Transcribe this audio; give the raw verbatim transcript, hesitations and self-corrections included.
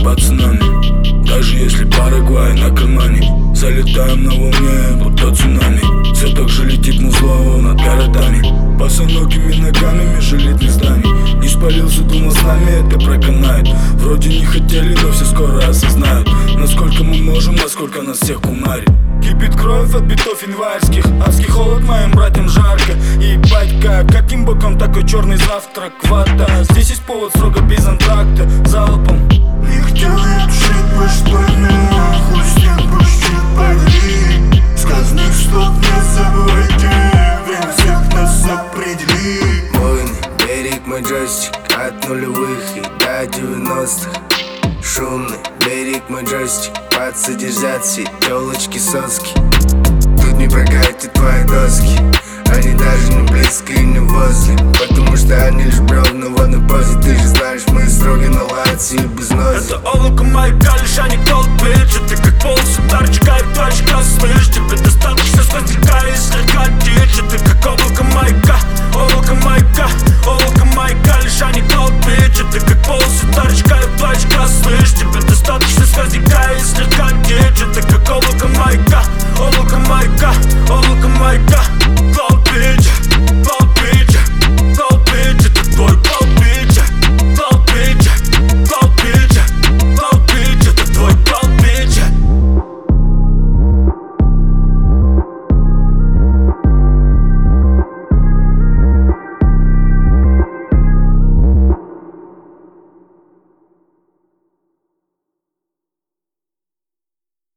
пацанами. Даже если Парагвай на кармане, залетаем на волне, будто цунами. Все так же летит музло над городами, босоногими ногами меж элитных зданий. Не спалился, думал, с нами это проканает. Вроде не хотели, но все скоро осознают, насколько мы можем, насколько нас всех кумарит. Кипит кровь от битов январских, адский холод моим братьям жарко. И батька, каким боком такой черный завтрак вата. Здесь есть повод строго без антракта, залпом. Не хотели душить, пошли нахуй, снег пущит погли. Сказанных слов не забывайте, время всех нас определит. Мой берег, мой джойстик, от нулевых и до девяностых. Шумный берег, мой джойстик, пацы держат все телочки соски. Тут не прокатят твои доски, они даже не близко и не возле, потому что они лишь бревна в одной позе. Ты же знаешь, мы строго на лайце и без носа. Это облако маяка, лишь а не колд, bitch. Ты как полос ударчика и точка, слышь, тебе